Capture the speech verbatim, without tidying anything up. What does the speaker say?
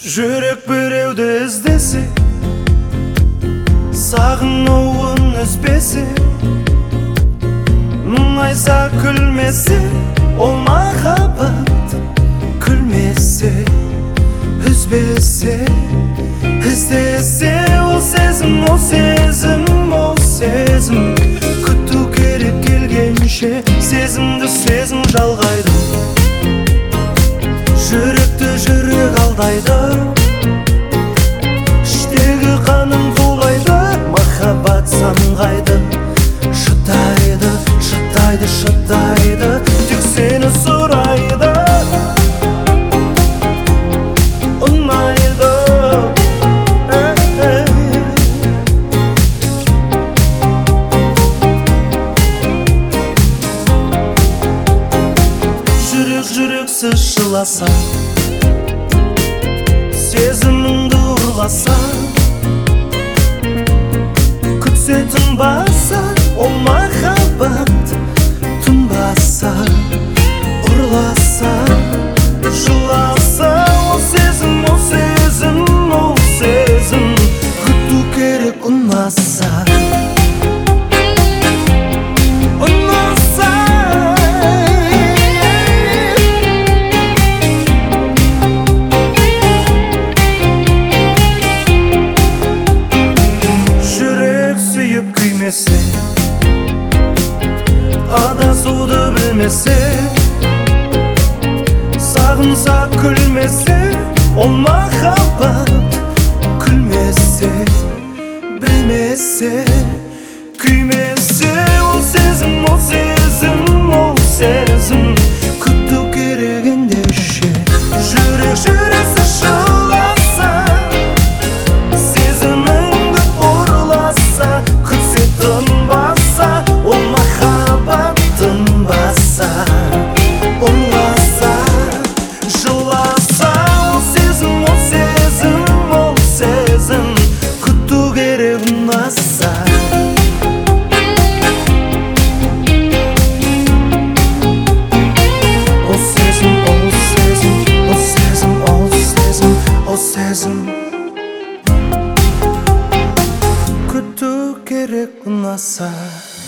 Жүрек біреуді іздесе, сағынуын үзбесе, мұңайса күлмесе, ол махаббат. Күлмесе, үзбесе, іздесе, ол сезім, ол сезім, ол сезім. Күту керек келгенше, сезімді сезім жалғайды. Жүректі жүрек алдайды, іштегі қаным тулайды, махаббат самғайды. Шыдайды, шыдайды, шыдайды, тек сені сұрайды. Ұнайды, жүрек жүрексіз жыласа, сезіміңді ұрласа, күтсе тынбаса, ол махаббат. Тынбаса, ұрласа, жыласа, ол сезім, ол сезім, ол сезім. Күту керек ұнаса, адасуды білмесе, сағынса күлмесе, ол махаббат. Күлмесе, білмесе, күймесе, ол сезім, ол сезім, ол сезім. Күту керек ендеше, жүрек жүрексіз жыласа, сезіміңді ұрласа, күтсе тынбаса, ол махаббат. Тынбаса, ұрласа, жыласа, ол сезім, ол сезім, ол сезім. Күту керек ұнаса, ол сезім, ол сезім, ол сезім, ол сезім, ол сезім. Күту керек ұнаса.